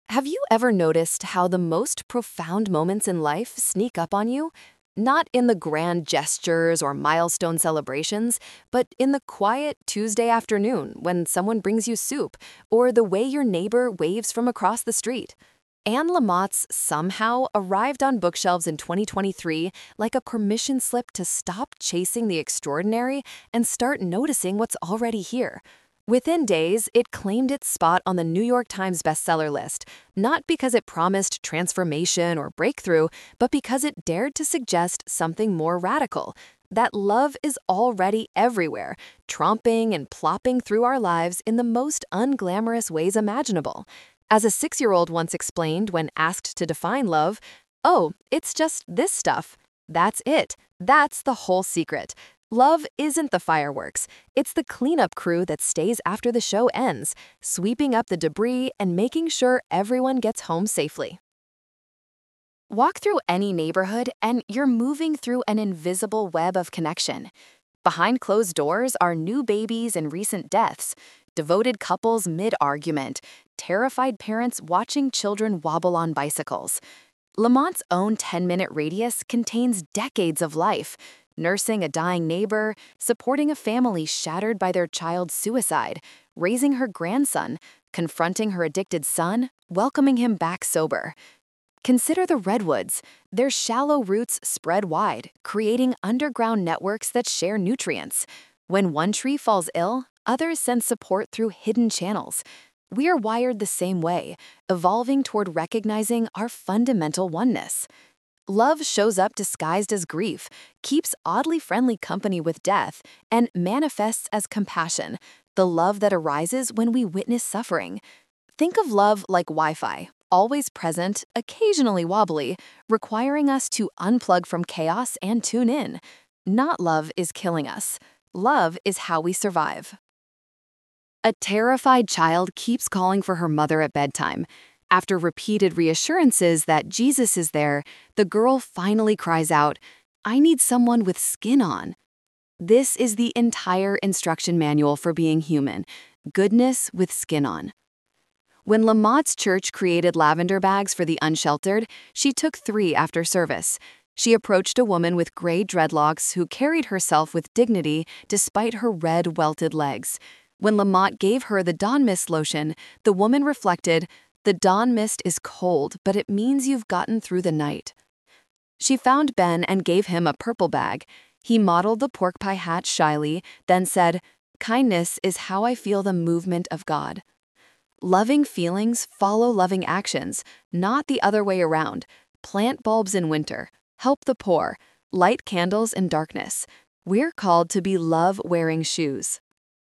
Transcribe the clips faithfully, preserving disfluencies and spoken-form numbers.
Have you ever noticed how the most profound moments in life sneak up on you? Not in the grand gestures or milestone celebrations, but in the quiet Tuesday afternoon when someone brings you soup, or the way your neighbor waves from across the street. Anne Lamott's Somehow arrived on bookshelves in twenty twenty-three like a permission slip to stop chasing the extraordinary and start noticing what's already here. Within days, it claimed its spot on the New York Times bestseller list, not because it promised transformation or breakthrough, but because it dared to suggest something more radical, that love is already everywhere, tromping and plopping through our lives in the most unglamorous ways imaginable. As a six-year-old once explained when asked to define love, "Oh, it's just this stuff. That's it. That's the whole secret. Love isn't the fireworks. It's the cleanup crew that stays after the show ends, sweeping up the debris and making sure everyone gets home safely." Walk through any neighborhood and you're moving through an invisible web of connection. Behind closed doors are new babies and recent deaths, devoted couples mid-argument, terrified parents watching children wobble on bicycles. Lamont's own ten-minute radius contains decades of life, nursing a dying neighbor, supporting a family shattered by their child's suicide, raising her grandson, confronting her addicted son, welcoming him back sober. Consider the redwoods. Their shallow roots spread wide, creating underground networks that share nutrients. When one tree falls ill, others send support through hidden channels. We are wired the same way, evolving toward recognizing our fundamental oneness. Love shows up disguised as grief, keeps oddly friendly company with death, and manifests as compassion, the love that arises when we witness suffering. Think of love like Wi-Fi, always present, occasionally wobbly, requiring us to unplug from chaos and tune in. Not love is killing us. Love is how we survive. A terrified child keeps calling for her mother at bedtime. After repeated reassurances that Jesus is there, the girl finally cries out, "I need someone with skin on." This is the entire instruction manual for being human, goodness with skin on. When Lamott's church created lavender bags for the unsheltered, she took three after service. She approached a woman with gray dreadlocks who carried herself with dignity despite her red, welted legs. When Lamott gave her the Dawn Mist lotion, the woman reflected, "The dawn mist is cold, but it means you've gotten through the night." She found Ben and gave him a purple bag. He modeled the pork pie hat shyly, then said, "Kindness is how I feel the movement of God." Loving feelings follow loving actions, not the other way around. Plant bulbs in winter, help the poor, light candles in darkness. We're called to be love-wearing shoes.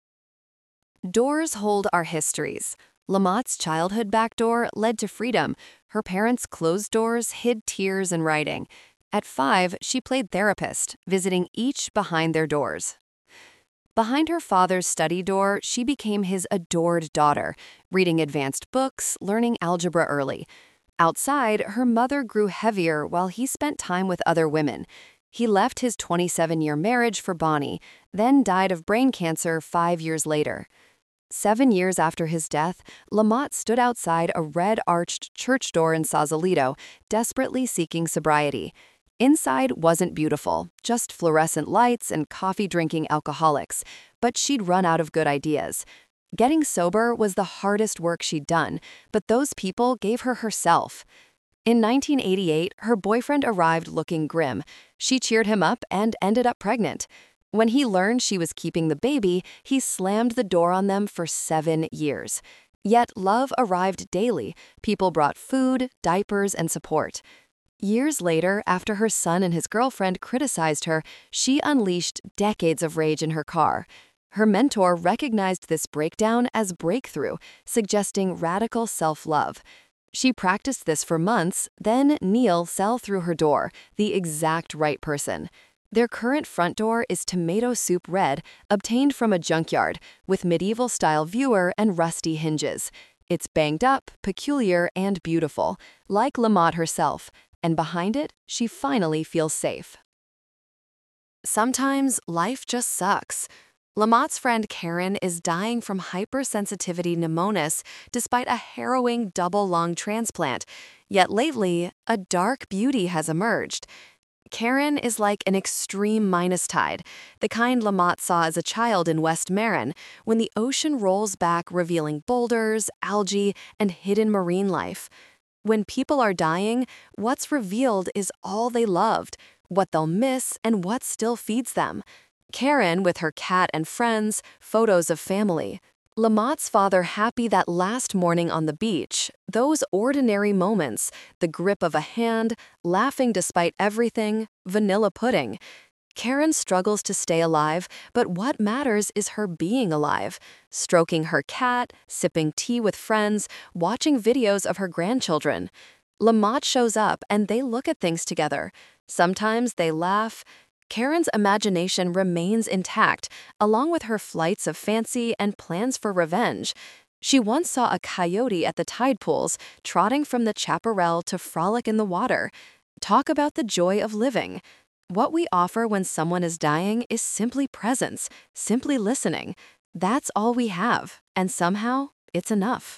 Doors hold our histories. Lamott's childhood back door led to freedom. Her parents' closed doors hid tears and writing. At five, she played therapist, visiting each behind their doors. Behind her father's study door, she became his adored daughter, reading advanced books, learning algebra early. Outside, her mother grew heavier while he spent time with other women. He left his twenty-seven-year marriage for Bonnie, then died of brain cancer five years later. Seven years after his death, Lamott stood outside a red-arched church door in Sausalito, desperately seeking sobriety. Inside wasn't beautiful, just fluorescent lights and coffee-drinking alcoholics, but she'd run out of good ideas. Getting sober was the hardest work she'd done, but those people gave her herself. In nineteen eighty-eight, her boyfriend arrived looking grim. She cheered him up and ended up pregnant. When he learned she was keeping the baby, he slammed the door on them for seven years. Yet love arrived daily. People brought food, diapers, and support. Years later, after her son and his girlfriend criticized her, she unleashed decades of rage in her car. Her mentor recognized this breakdown as breakthrough, suggesting radical self-love. She practiced this for months, then Neil fell through her door, the exact right person. Their current front door is tomato soup red, obtained from a junkyard, with medieval-style viewer and rusty hinges. It's banged up, peculiar, and beautiful, like Lamotte herself, and behind it, she finally feels safe. Sometimes life just sucks. Lamotte's friend Karen is dying from hypersensitivity pneumonis despite a harrowing double-lung transplant, yet lately, a dark beauty has emerged. Karen is like an extreme minus tide, the kind Lamotte saw as a child in West Marin, when the ocean rolls back revealing boulders, algae, and hidden marine life. When people are dying, what's revealed is all they loved, what they'll miss, and what still feeds them. Karen with her cat and friends, photos of family. Lamotte's father happy that last morning on the beach, those ordinary moments, the grip of a hand, laughing despite everything, vanilla pudding. Karen struggles to stay alive, but what matters is her being alive, stroking her cat, sipping tea with friends, watching videos of her grandchildren. Lamotte shows up and they look at things together. Sometimes they laugh. Karen's imagination remains intact, along with her flights of fancy and plans for revenge. She once saw a coyote at the tide pools, trotting from the chaparral to frolic in the water. Talk about the joy of living. What we offer when someone is dying is simply presence, simply listening. That's all we have, and somehow, it's enough.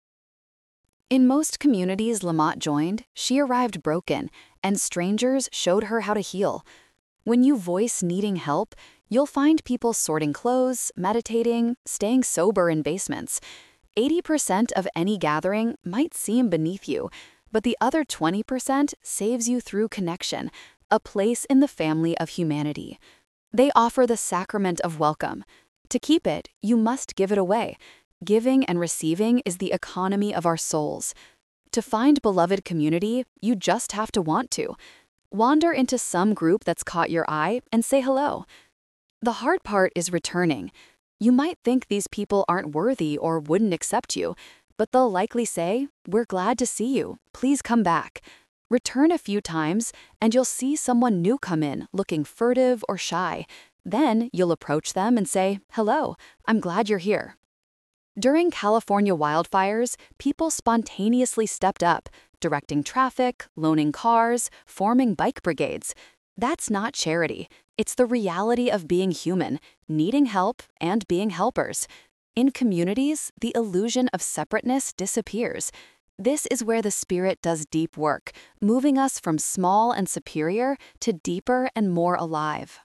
In most communities Lamotte joined, she arrived broken, and strangers showed her how to heal. When you voice needing help, you'll find people sorting clothes, meditating, staying sober in basements. eighty percent of any gathering might seem beneath you, but the other twenty percent saves you through connection, a place in the family of humanity. They offer the sacrament of welcome. To keep it, you must give it away. Giving and receiving is the economy of our souls. To find beloved community, you just have to want to. Wander into some group that's caught your eye and say hello. The hard part is returning. You might think these people aren't worthy or wouldn't accept you, but they'll likely say, "We're glad to see you. Please come back." Return a few times, and you'll see someone new come in, looking furtive or shy. Then you'll approach them and say, "Hello, I'm glad you're here." During California wildfires, people spontaneously stepped up, directing traffic, loaning cars, forming bike brigades. That's not charity. It's the reality of being human, needing help, and being helpers. In communities, the illusion of separateness disappears. This is where the Spirit does deep work, moving us from small and superior to deeper and more alive.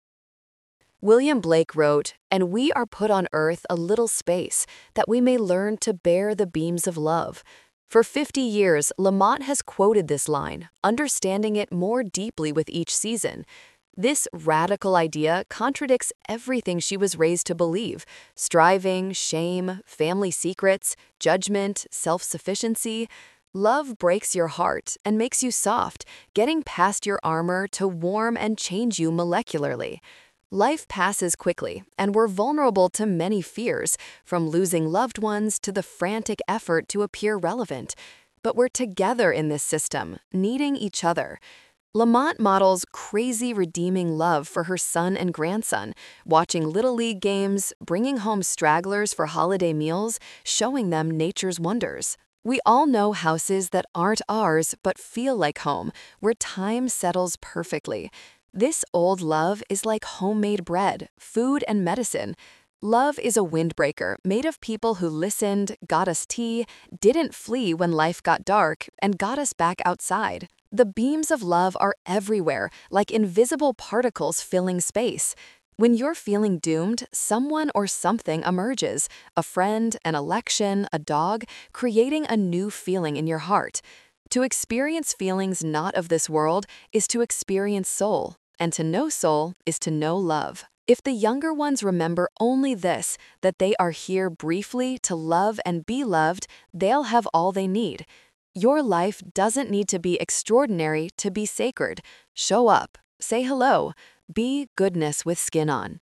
William Blake wrote, "And we are put on earth a little space, that we may learn to bear the beams of love." For fifty years, Lamotte has quoted this line, understanding it more deeply with each season. This radical idea contradicts everything she was raised to believe: striving, shame, family secrets, judgment, self-sufficiency. Love breaks your heart and makes you soft, getting past your armor to warm and change you molecularly. Life passes quickly, and we're vulnerable to many fears, from losing loved ones to the frantic effort to appear relevant. But we're together in this system, needing each other. Lamotte models crazy redeeming love for her son and grandson, watching Little League games, bringing home stragglers for holiday meals, showing them nature's wonders. We all know houses that aren't ours but feel like home, where time settles perfectly. This old love is like homemade bread, food, and medicine. Love is a windbreaker made of people who listened, got us tea, didn't flee when life got dark, and got us back outside. The beams of love are everywhere, like invisible particles filling space. When you're feeling doomed, someone or something emerges, a friend, an election, a dog, creating a new feeling in your heart. To experience feelings not of this world is to experience soul, and to know soul is to know love. If the younger ones remember only this, that they are here briefly to love and be loved, they'll have all they need. Your life doesn't need to be extraordinary to be sacred. Show up, say hello, be goodness with skin on.